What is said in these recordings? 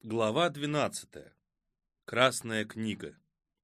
Глава 12. Красная книга.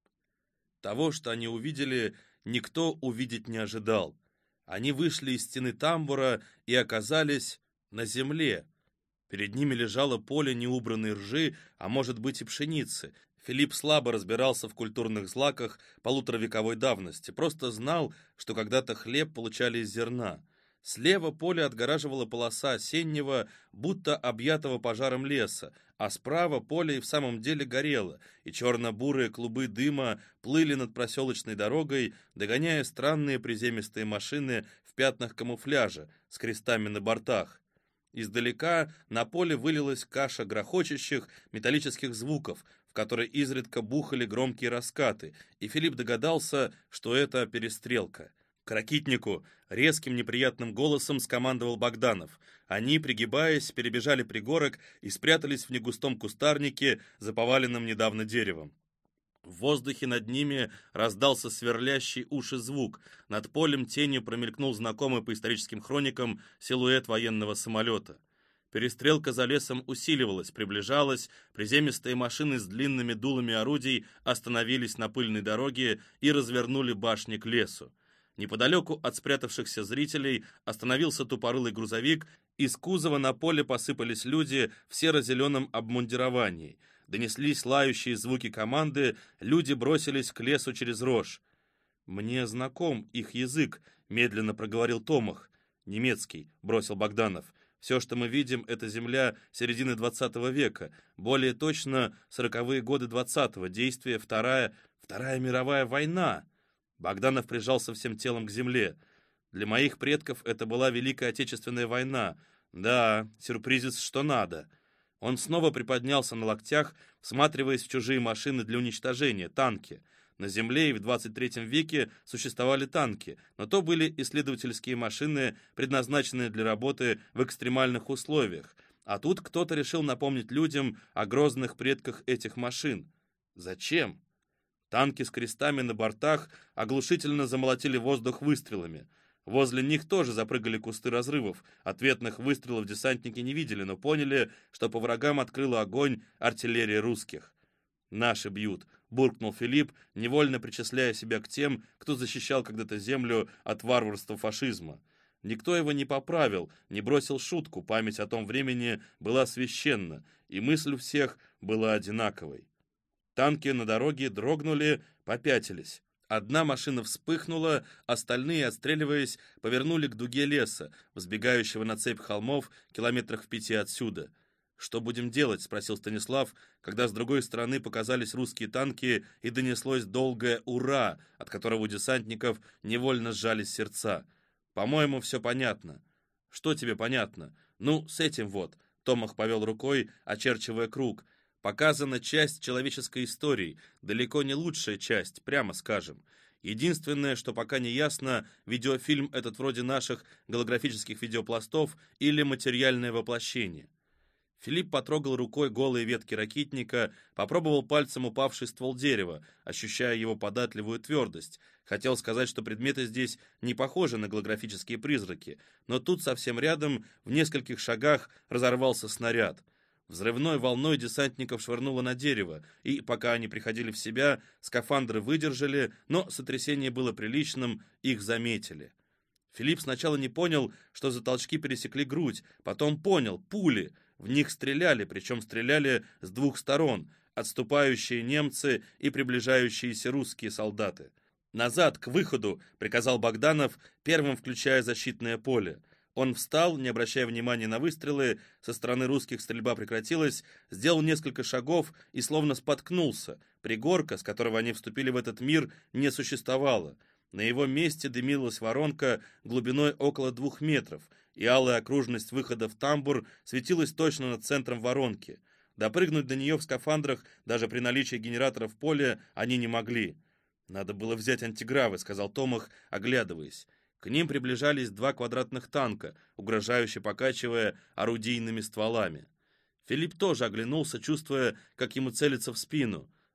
Того, что они увидели, никто увидеть не ожидал. Они вышли из стены тамбура и оказались на земле. Перед ними лежало поле неубранной ржи, а может быть и пшеницы. Филипп слабо разбирался в культурных злаках полуторавековой давности, просто знал, что когда-то хлеб получали из зерна. Слева поле отгораживала полоса осеннего, будто объятого пожаром леса, а справа поле и в самом деле горело, и черно-бурые клубы дыма плыли над проселочной дорогой, догоняя странные приземистые машины в пятнах камуфляжа с крестами на бортах. Издалека на поле вылилась каша грохочущих металлических звуков, в которой изредка бухали громкие раскаты, и Филипп догадался, что это перестрелка. К ракитнику резким неприятным голосом скомандовал Богданов. Они, пригибаясь, перебежали пригорок и спрятались в негустом кустарнике за поваленным недавно деревом. В воздухе над ними раздался сверлящий уши звук. Над полем тенью промелькнул знакомый по историческим хроникам силуэт военного самолета. Перестрелка за лесом усиливалась, приближалась, приземистые машины с длинными дулами орудий остановились на пыльной дороге и развернули башни к лесу. Неподалеку от спрятавшихся зрителей остановился тупорылый грузовик, из кузова на поле посыпались люди в серо-зеленом обмундировании. Донеслись лающие звуки команды, люди бросились к лесу через рожь. «Мне знаком их язык», — медленно проговорил Томах. «Немецкий», — бросил Богданов. «Все, что мы видим, это земля середины 20 века, более точно 40-е годы 20-го, действие Вторая мировая война». Богданов прижался всем телом к земле. «Для моих предков это была Великая Отечественная война. Да, сюрпризец что надо». Он снова приподнялся на локтях, всматриваясь в чужие машины для уничтожения, танки. На Земле и в 23 веке существовали танки, но то были исследовательские машины, предназначенные для работы в экстремальных условиях. А тут кто-то решил напомнить людям о грозных предках этих машин. Зачем? Танки с крестами на бортах оглушительно замолотили воздух выстрелами. Возле них тоже запрыгали кусты разрывов. Ответных выстрелов десантники не видели, но поняли, что по врагам открыла огонь артиллерия русских. «Наши бьют», — буркнул Филипп, невольно причисляя себя к тем, кто защищал когда-то землю от варварства фашизма. Никто его не поправил, не бросил шутку, память о том времени была священна, и мысль у всех была одинаковой. Танки на дороге дрогнули, попятились. Одна машина вспыхнула, остальные, отстреливаясь, повернули к дуге леса, взбегающего на цепь холмов километрах в 5 отсюда. «Что будем делать?» — спросил Станислав, когда с другой стороны показались русские танки и донеслось долгое «Ура!», от которого у десантников невольно сжались сердца. «По-моему, все понятно». «Что тебе понятно?» «Ну, с этим вот», — Томах повел рукой, очерчивая круг. «Показана часть человеческой истории, далеко не лучшая часть, прямо скажем. Единственное, что пока не ясно, видеофильм этот вроде наших голографических видеопластов или материальное воплощение». Филипп потрогал рукой голые ветки ракитника, попробовал пальцем упавший ствол дерева, ощущая его податливую твердость. Хотел сказать, что предметы здесь не похожи на голографические призраки, но тут совсем рядом, в нескольких шагах, разорвался снаряд. Взрывной волной десантников швырнуло на дерево, и, пока они приходили в себя, скафандры выдержали, но сотрясение было приличным, их заметили. Филипп сначала не понял, что за толчки пересекли грудь, потом понял — пули. В них стреляли, причем стреляли с двух сторон, отступающие немцы и приближающиеся русские солдаты. «Назад, к выходу!» — приказал Богданов, первым включая защитное поле. Он встал, не обращая внимания на выстрелы, со стороны русских стрельба прекратилась, сделал несколько шагов и словно споткнулся. Пригорка, с которого они вступили в этот мир, не существовало. На его месте дымилась воронка глубиной около 2 метров, и алая окружность выхода в тамбур светилась точно над центром воронки. Допрыгнуть до нее в скафандрах, даже при наличии генератора в поле, они не могли. «Надо было взять антигравы», — сказал Томах, оглядываясь. К ним приближались 2 квадратных танка, угрожающе покачивая орудийными стволами. Филипп тоже оглянулся, чувствуя, как ему целится в спину.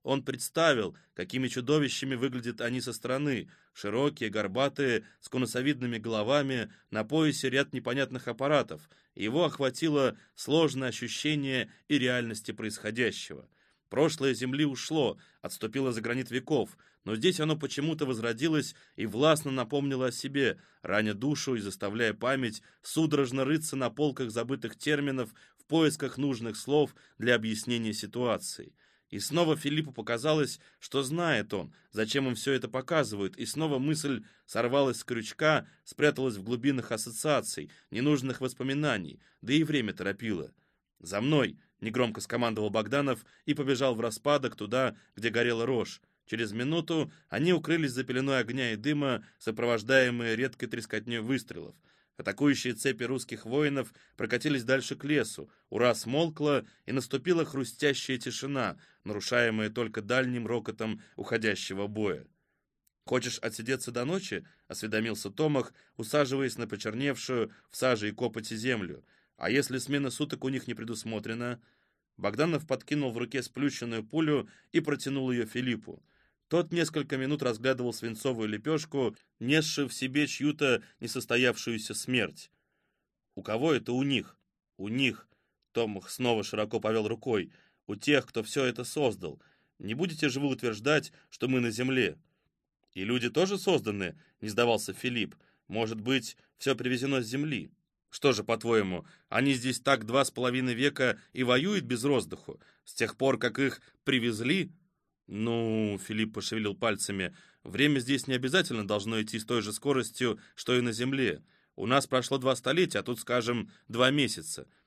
Он представил, какими чудовищами выглядят они со стороны. Широкие, горбатые, с конусовидными головами, на поясе ряд непонятных аппаратов. Его охватило сложное ощущение и реальности происходящего. Прошлое Земли ушло, отступило за гранит веков, но здесь оно почему-то возродилось и властно напомнило о себе, раня душу и заставляя память судорожно рыться на полках забытых терминов в поисках нужных слов для объяснения ситуации. И снова Филиппу показалось, что знает он, зачем им все это показывают, и снова мысль сорвалась с крючка, спряталась в глубинах ассоциаций, ненужных воспоминаний, да и время торопило. «За мной!» — негромко скомандовал Богданов и побежал в распадок туда, где горела рожь. Через минуту они укрылись за пеленой огня и дыма, сопровождаемые редкой трескотней выстрелов. Атакующие цепи русских воинов прокатились дальше к лесу. Ура смолкла, и наступила хрустящая тишина, нарушаемая только дальним рокотом уходящего боя. «Хочешь отсидеться до ночи?» — осведомился Томах, усаживаясь на почерневшую в саже и копоти землю. «А если смена суток у них не предусмотрена?» Богданов подкинул в руке сплющенную пулю и протянул ее Филиппу. Тот несколько минут разглядывал свинцовую лепешку, несшую в себе чью-то несостоявшуюся смерть. «У кого это у них?» «У них», — Томах снова широко повел рукой, — «у тех, кто все это создал. Не будете же вы утверждать, что мы на земле?» «И люди тоже созданы?» — не сдавался Филипп. «Может быть, все привезено с земли?» «Что же, по-твоему, они здесь так 2,5 века и воюют без роздыху? С тех пор, как их привезли?» «Ну...» — Филипп пошевелил пальцами. «Время здесь не обязательно должно идти с той же скоростью, что и на Земле. У нас прошло 2 столетия, а тут, скажем, 2 месяца.